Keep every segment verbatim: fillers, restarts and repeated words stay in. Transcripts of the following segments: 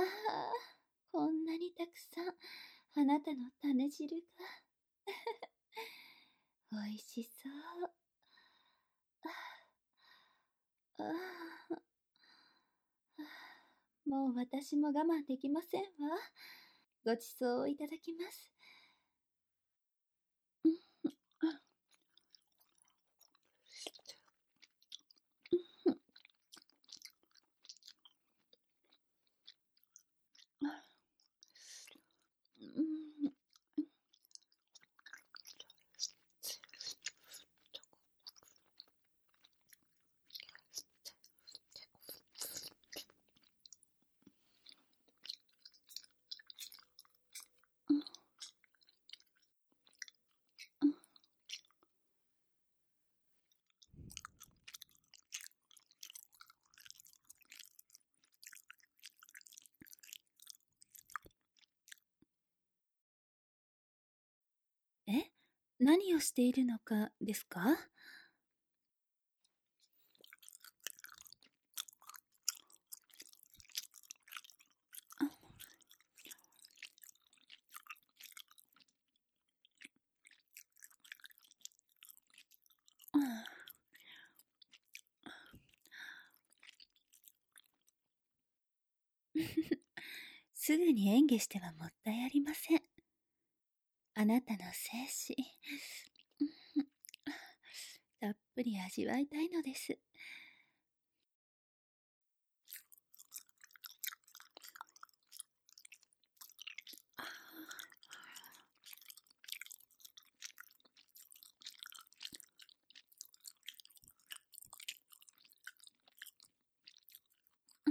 あ、こんなにたくさん、あなたの種汁が。おいしそう。ああ、もう私も我慢できませんわ。ごちそうをいただきます。うん、あ、うん、あ、うん、うん、うん。え、何をしているのかですか？あ、すぐに演技してはもったいありません。あなたの精子、うん、たっぷり味わいたいのです。うん、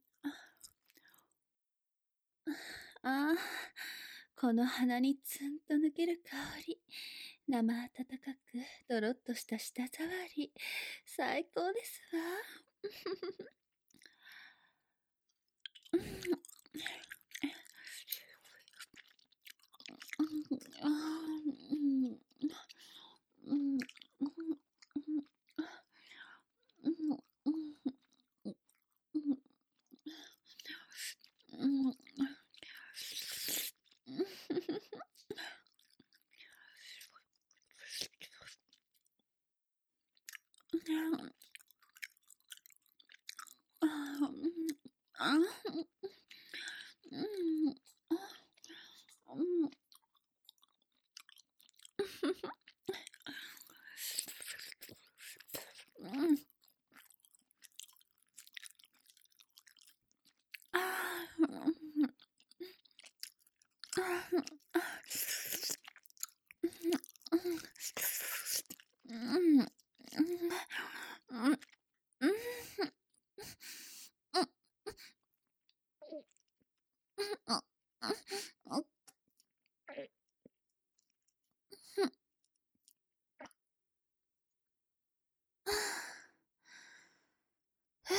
ああ、この鼻にツンと抜ける香り。生温かく、ドロッとした舌触り。最高ですわ。うん、あー、うん、うん、うん、うん、うん、うん、うん、うん、あー、うん、あー、うん、うん、うん、あー、うん、あー、うん、うん、うん、うん、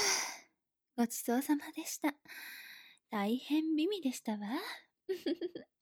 ごちそうさまでした。大変美味でしたわ。